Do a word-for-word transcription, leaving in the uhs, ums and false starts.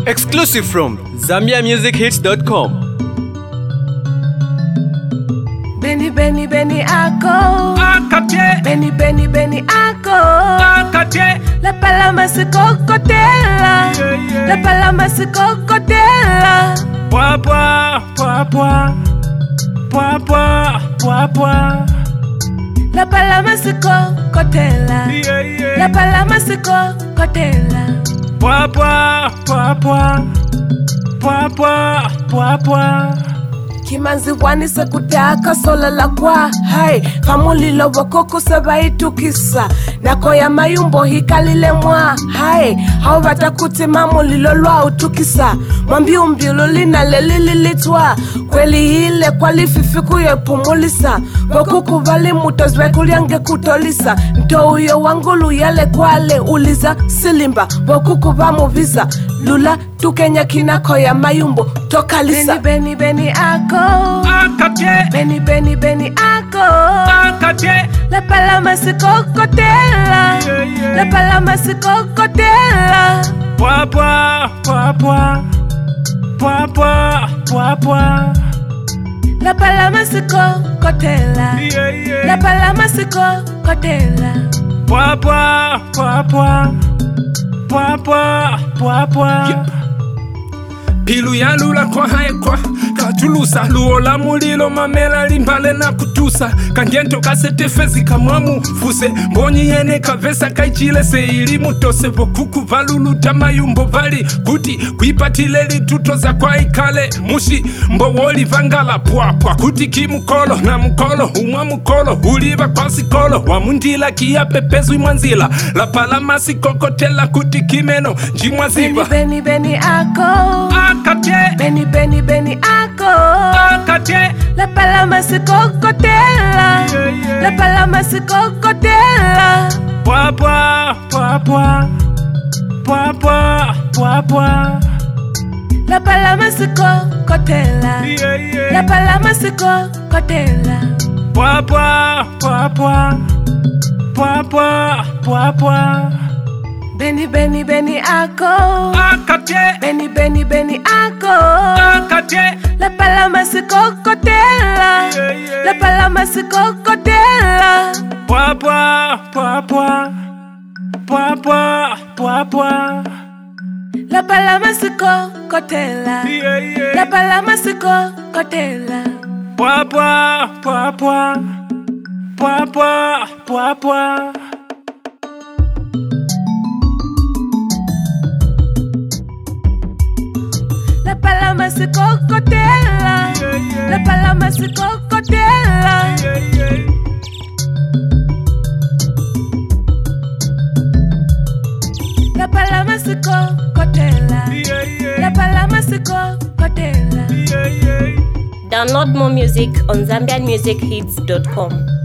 Exclusive from Zambia Music Hits dot com. Benny Benny Benny ako Akate Benny Benny Benny ako Akate La palama se cocotela La palama se cocotela Pwa pwa pwa pwa Pwa pwa pwa pwa La palama se cocotela La palama se cocotela Pwa pwa pwa pwa Pwa pwa pwa pwa Kimanzi wani se kutaka sola la kwa hai Kamulilo wakoko sabai tukisa Nako ya mayumbo hikalile mwa hai Hao bata kuti mamulilo lwa utukisa Mwambi umbiulu lina lelili litwa Kweli hile kwa lififiku ya pumulisa Wakuku vali mutozwe kuliange kutolisa Nto uyo wangulu yale kwale uliza silimba Wakuku vamu visa Lula tukenya kinako ya mayumbo toka lisa Beni beni beni ako Akate Benny Benny Benny ako Akate La palama se cocotela La palama se cocotela Pwa pwa pwa pwa Pwa pwa pwa pwa La palama se cocotela La palama se cocotela Pwa pwa pwa pwa Pwa pwa pwa pwa Pilu ya lula kwa hae kwa Katulusa luola mulilo mamela limbale na kutusa Kangento kasete fezi kamwamu fuse Mbonyi yene kavesa kaichile se ili mutose Vokuku valulu tamayumbo vali Kuti kuipatile li tutoza kwa ikale Mushi mbo woli vangala pwa pwa Kuti ki mukolo na mukolo umwa mukolo Uliva kwa sikolo Wamundila kia pepezwi mwanzila La palama si kokotela kuti kimeno njimwa ziva Benny Benny Benny ako Akate Benny Benny Benny ako Akate La palama se cocotela La palama se cocotela Pwa pwa pwa pwa Pwa pwa pwa pwa La palama se cocotela La palama se cocotela Pwa pwa pwa pwa Pwa pwa pwa pwa Benny Benny Benny ako Akate Benny Benny Benny ako Akate La palama se cocotela La palama se cocotela Pwa pwa pwa pwa Pwa pwa pwa pwa La palama se cocotela La palama se cocotela Pwa pwa pwa pwa Pwa pwa pwa pwa La palama se cocotela La palama se cocotela La palama se cocotela La palama se cocotela Download more music on Zambian Music Hits dot com.